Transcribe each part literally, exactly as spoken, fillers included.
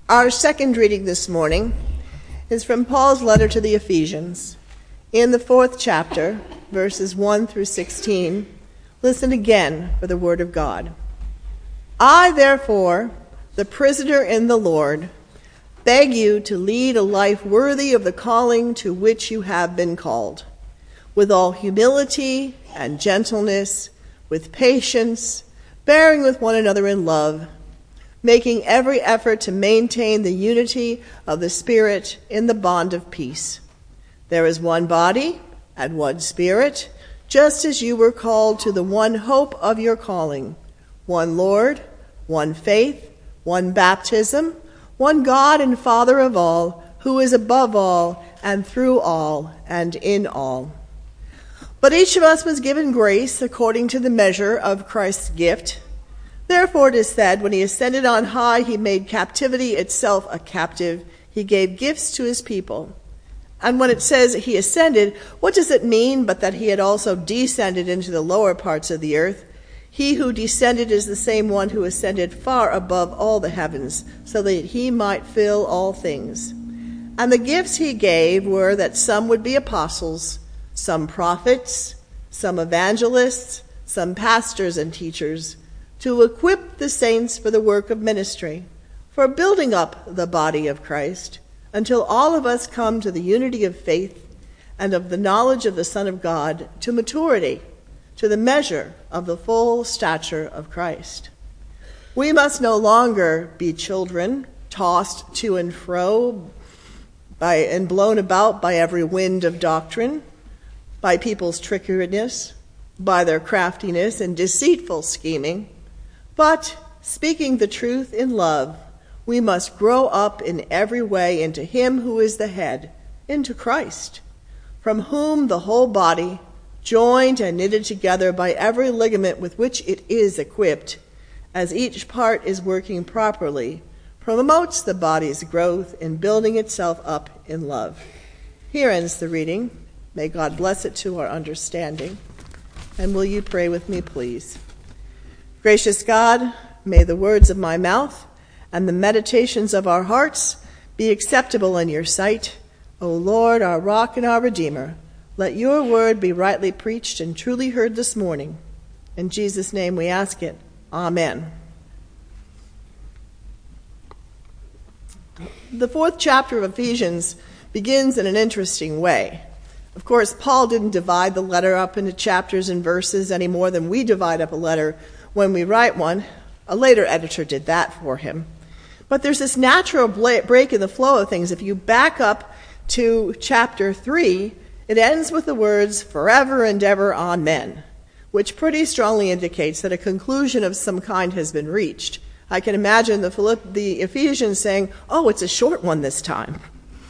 Our second reading this morning is from Paul's letter to the Ephesians. In the fourth chapter, verses one through sixteen, listen again for the word of God. I, therefore, the prisoner in the Lord, beg you to lead a life worthy of the calling to which you have been called, with all humility and gentleness, with patience, bearing with one another in love, making every effort to maintain the unity of the Spirit in the bond of peace. There is one body and one Spirit, just as you were called to the one hope of your calling, one Lord, one faith, one baptism, one God and Father of all, who is above all and through all and in all. But each of us was given grace according to the measure of Christ's gift. Therefore it is said, when he ascended on high, he made captivity itself a captive. He gave gifts to his people. And when it says he ascended, what does it mean but that he had also descended into the lower parts of the earth? He who descended is the same one who ascended far above all the heavens, so that he might fill all things. And the gifts he gave were that some would be apostles, some prophets, some evangelists, some pastors and teachers, to equip the saints for the work of ministry, for building up the body of Christ, until all of us come to the unity of faith and of the knowledge of the Son of God, to maturity, to the measure of the full stature of Christ. We must no longer be children, tossed to and fro by and blown about by every wind of doctrine, by people's trickeriness, by their craftiness and deceitful scheming. But, speaking the truth in love, we must grow up in every way into him who is the head, into Christ, from whom the whole body, joined and knitted together by every ligament with which it is equipped, as each part is working properly, promotes the body's growth in building itself up in love. Here ends the reading. May God bless it to our understanding. And will you pray with me, please? Gracious God, may the words of my mouth and the meditations of our hearts be acceptable in your sight. O Lord, our rock and our redeemer, let your word be rightly preached and truly heard this morning. In Jesus' name we ask it. Amen. The fourth chapter of Ephesians begins in an interesting way. Of course, Paul didn't divide the letter up into chapters and verses any more than we divide up a letter when we write one. A later editor did that for him. But there's this natural break in the flow of things. If you back up to chapter three, it ends with the words, forever and ever, amen, which pretty strongly indicates that a conclusion of some kind has been reached. I can imagine the, Philipp- the Ephesians saying, oh, it's a short one this time.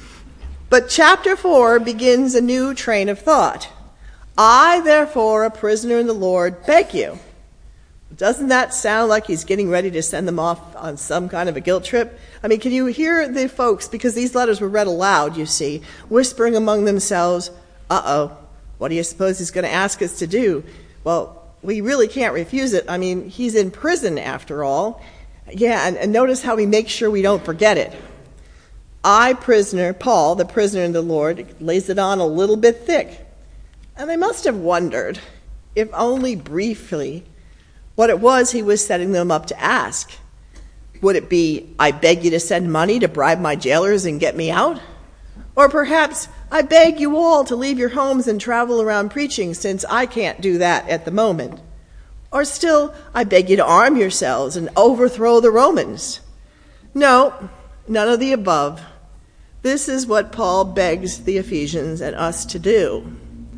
But chapter four begins a new train of thought. I, therefore, a prisoner in the Lord, beg you. Doesn't that sound like he's getting ready to send them off on some kind of a guilt trip? I mean, can you hear the folks, because these letters were read aloud, you see, whispering among themselves, uh-oh, what do you suppose he's going to ask us to do? Well, we really can't refuse it. I mean, he's in prison after all. Yeah, and, and notice how he makes sure we don't forget it. I, prisoner, Paul, the prisoner in the Lord, lays it on a little bit thick. And they must have wondered, if only briefly, what it was he was setting them up to ask. Would it be, I beg you to send money to bribe my jailers and get me out? Or perhaps, I beg you all to leave your homes and travel around preaching, since I can't do that at the moment. Or still, I beg you to arm yourselves and overthrow the Romans. No, none of the above. This is what Paul begs the Ephesians and us to do.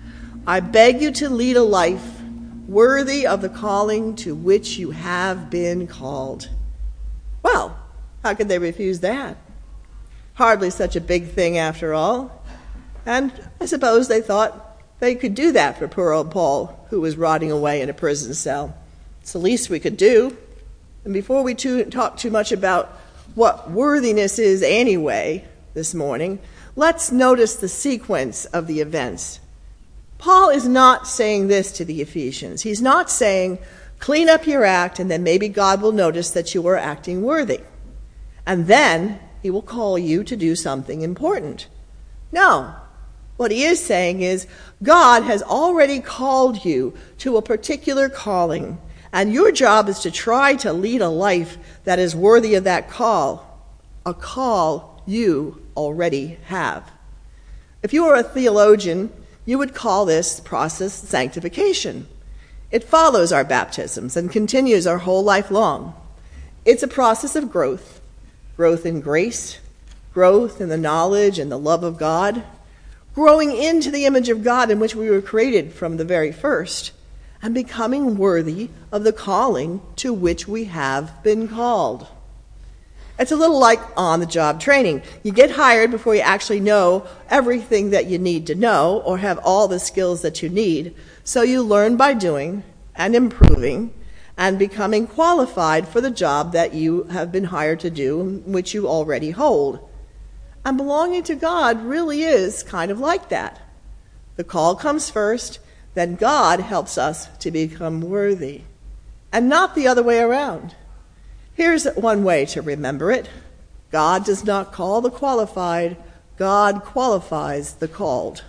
I beg you to lead a life worthy of the calling to which you have been called. Well, how could they refuse that? Hardly such a big thing after all. And I suppose they thought they could do that for poor old Paul, who was rotting away in a prison cell. It's the least we could do. And before we too, talk too much about what worthiness is anyway this morning, let's notice the sequence of the events. Paul is not saying this to the Ephesians. He's not saying, clean up your act and then maybe God will notice that you are acting worthy. And then he will call you to do something important. No. What he is saying is, God has already called you to a particular calling, and your job is to try to lead a life that is worthy of that call, a call you already have. If you were a theologian, you would call this process sanctification. It follows our baptisms and continues our whole life long. It's a process of growth, growth in grace, growth in the knowledge and the love of God, growing into the image of God in which we were created from the very first, and becoming worthy of the calling to which we have been called. It's a little like on-the-job training. You get hired before you actually know everything that you need to know or have all the skills that you need. So you learn by doing and improving and becoming qualified for the job that you have been hired to do, which you already hold. And belonging to God really is kind of like that. The call comes first, then God helps us to become worthy, and not the other way around. Here's one way to remember it. God does not call the qualified, God qualifies the called.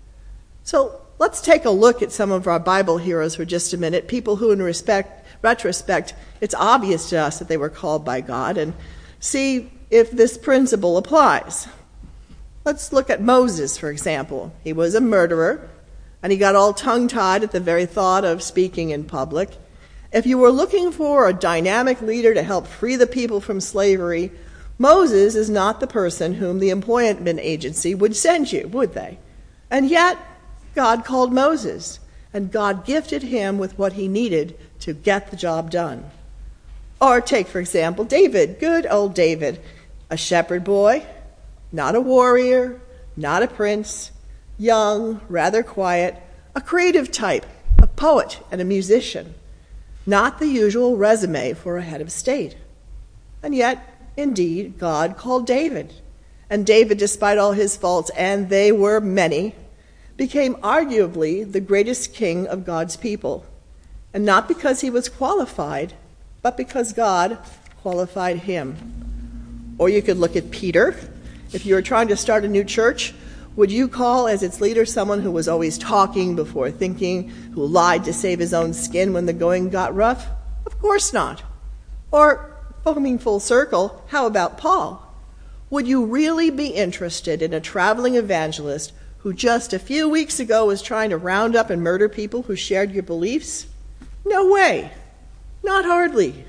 So let's take a look at some of our Bible heroes for just a minute, people who in respect, retrospect, it's obvious to us that they were called by God, and see if this principle applies. Let's look at Moses, for example. He was a murderer, and he got all tongue-tied at the very thought of speaking in public. If you were looking for a dynamic leader to help free the people from slavery, Moses is not the person whom the employment agency would send you, would they? And yet, God called Moses, and God gifted him with what he needed to get the job done. Or take, for example, David, good old David, a shepherd boy, not a warrior, not a prince, young, rather quiet, a creative type, a poet and a musician, not the usual resume for a head of state. And yet, indeed, God called David. And David, despite all his faults, and they were many, became arguably the greatest king of God's people. And not because he was qualified, but because God qualified him. Or you could look at Peter. If you were trying to start a new church, would you call as its leader someone who was always talking before thinking, who lied to save his own skin when the going got rough? Of course not. Or, coming full circle, how about Paul? Would you really be interested in a traveling evangelist who just a few weeks ago was trying to round up and murder people who shared your beliefs? No way. Not hardly.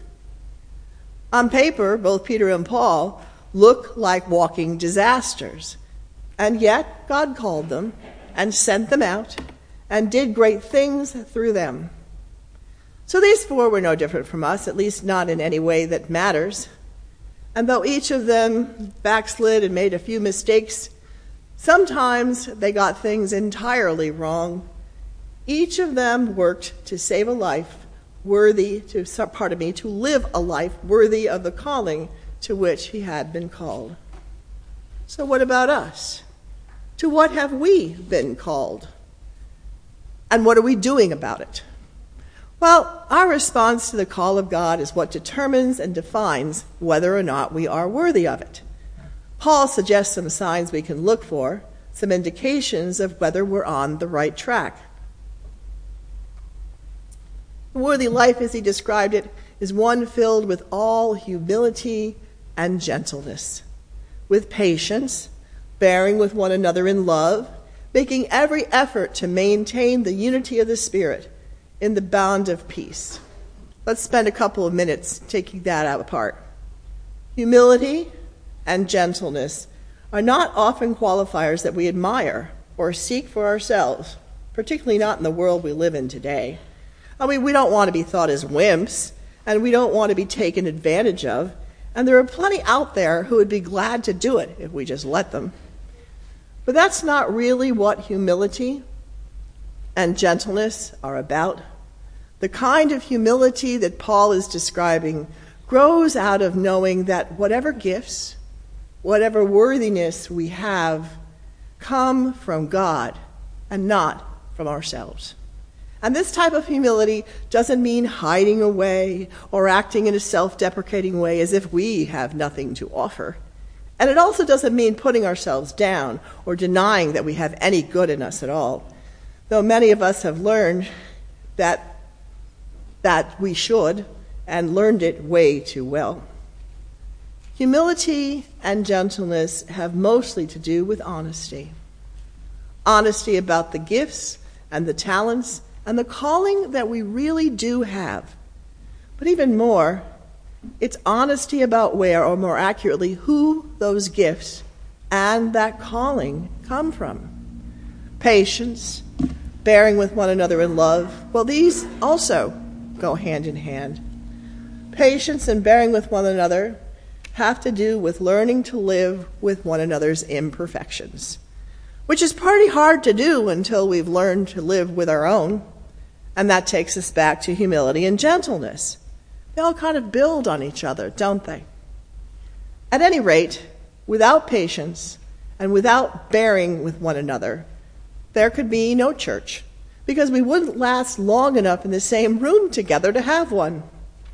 On paper, both Peter and Paul look like walking disasters. And yet, God called them and sent them out and did great things through them. So these four were no different from us, at least not in any way that matters. And though each of them backslid and made a few mistakes, sometimes they got things entirely wrong. Each of them worked to save a life worthy, to, pardon me, to live a life worthy of the calling to which he had been called. So what about us? To what have we been called? And what are we doing about it? Well, our response to the call of God is what determines and defines whether or not we are worthy of it. Paul suggests some signs we can look for, some indications of whether we're on the right track. The worthy life, as he described it, is one filled with all humility and gentleness, with patience, bearing with one another in love, making every effort to maintain the unity of the Spirit in the bond of peace. Let's spend a couple of minutes taking that out apart. Humility and gentleness are not often qualifiers that we admire or seek for ourselves, particularly not in the world we live in today. I mean, we don't want to be thought as wimps, and we don't want to be taken advantage of, and there are plenty out there who would be glad to do it if we just let them. But that's not really what humility and gentleness are about. The kind of humility that Paul is describing grows out of knowing that whatever gifts, whatever worthiness we have, come from God and not from ourselves. And this type of humility doesn't mean hiding away or acting in a self-deprecating way as if we have nothing to offer. And it also doesn't mean putting ourselves down or denying that we have any good in us at all, though many of us have learned that, that we should and learned it way too well. Humility and gentleness have mostly to do with honesty. Honesty about the gifts and the talents and the calling that we really do have. But even more, it's honesty about where, or more accurately, who those gifts and that calling come from. Patience, bearing with one another in love, well, these also go hand in hand. Patience and bearing with one another have to do with learning to live with one another's imperfections, which is pretty hard to do until we've learned to live with our own. And that takes us back to humility and gentleness. They all kind of build on each other, don't they? At any rate, without patience and without bearing with one another, there could be no church, because we wouldn't last long enough in the same room together to have one.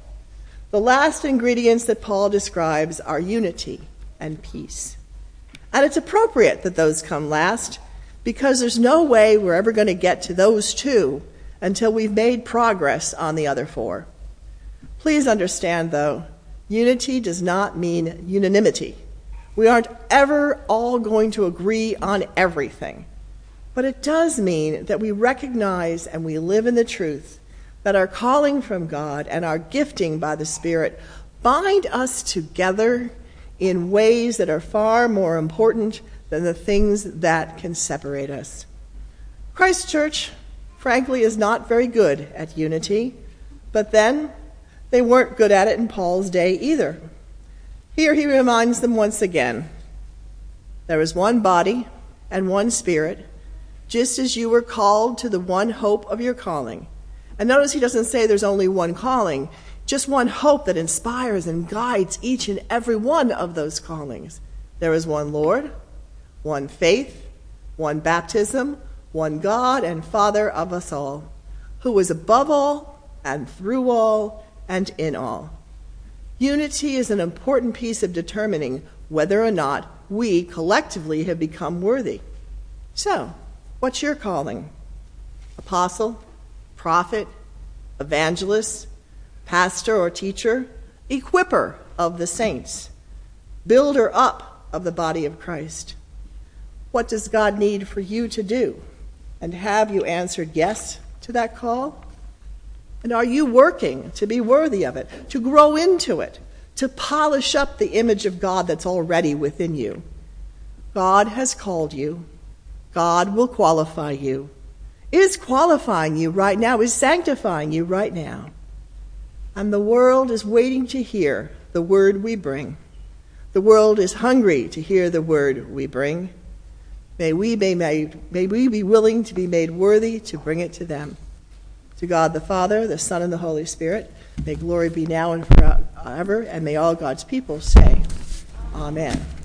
The last ingredients that Paul describes are unity and peace. And it's appropriate that those come last, because there's no way we're ever going to get to those two until we've made progress on the other four. Please understand, though, unity does not mean unanimity. We aren't ever all going to agree on everything. But it does mean that we recognize and we live in the truth that our calling from God and our gifting by the Spirit bind us together in ways that are far more important than the things that can separate us. Christ Church, frankly, is not very good at unity, but then they weren't good at it in Paul's day either. Here he reminds them once again, there is one body and one Spirit, just as you were called to the one hope of your calling. And notice he doesn't say there's only one calling, just one hope that inspires and guides each and every one of those callings. There is one Lord, one faith, one baptism, one God and Father of us all, who is above all and through all and in all. Unity is an important piece of determining whether or not we collectively have become worthy. So, what's your calling? Apostle, prophet, evangelist, pastor or teacher, equipper of the saints, builder up of the body of Christ. What does God need for you to do? And have you answered yes to that call? And are you working to be worthy of it, to grow into it, to polish up the image of God that's already within you? God has called you. God will qualify you, is qualifying you right now, is sanctifying you right now. And the world is waiting to hear the word we bring. The world is hungry to hear the word we bring. May we be made, may we be willing to be made worthy to bring it to them. To God the Father, the Son, and the Holy Spirit, may glory be now and forever, and may all God's people say, Amen.